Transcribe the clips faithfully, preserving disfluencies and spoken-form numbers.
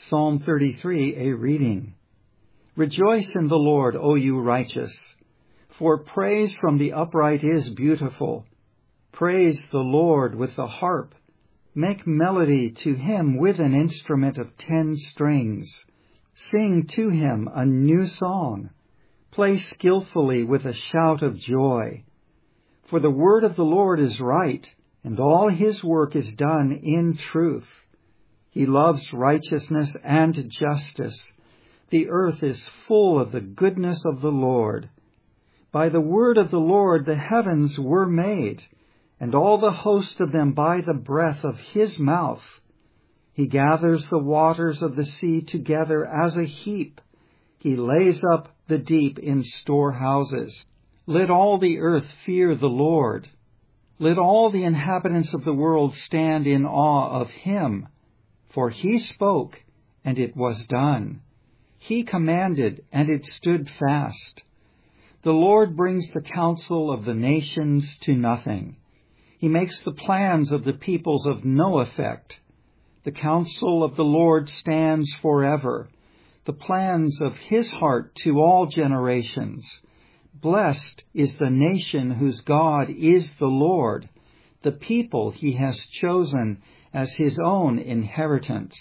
Psalm thirty-three, a reading. Rejoice in the Lord, O you righteous, for praise from the upright is beautiful. Praise the Lord with the harp. Make melody to him with an instrument of ten strings. Sing to him a new song. Play skillfully with a shout of joy. For the word of the Lord is right, and all his work is done in truth. He loves righteousness and justice. The earth is full of the goodness of the Lord. By the word of the Lord the heavens were made, and all the host of them by the breath of his mouth. He gathers the waters of the sea together as a heap. He lays up the deep in storehouses. Let all the earth fear the Lord. Let all the inhabitants of the world stand in awe of him. For he spoke, and it was done. He commanded, and it stood fast. The Lord brings the counsel of the nations to nothing. He makes the plans of the peoples of no effect. The counsel of the Lord stands forever, the plans of his heart to all generations. Blessed is the nation whose God is the Lord, the people he has chosen as his own inheritance.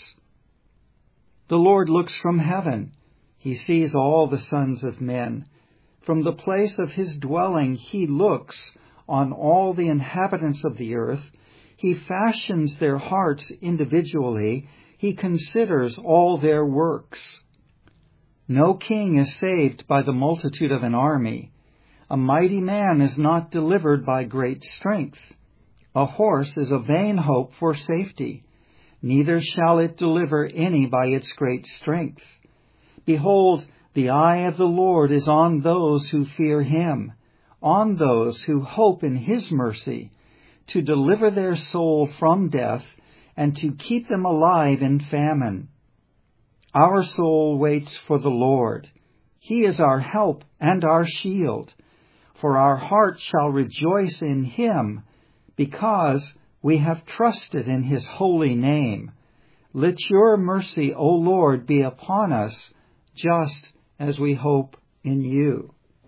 The Lord looks from heaven. He sees all the sons of men. From the place of his dwelling he looks on all the inhabitants of the earth. He fashions their hearts individually. He considers all their works. No king is saved by the multitude of an army. A mighty man is not delivered by great strength. A horse is a vain hope for safety. Neither shall it deliver any by its great strength. Behold, the eye of the Lord is on those who fear him, on those who hope in his mercy, to deliver their soul from death and to keep them alive in famine. Our soul waits for the Lord. He is our help and our shield. For our heart shall rejoice in him, because we have trusted in his holy name. Let your mercy, O Lord, be upon us, just as we hope in you.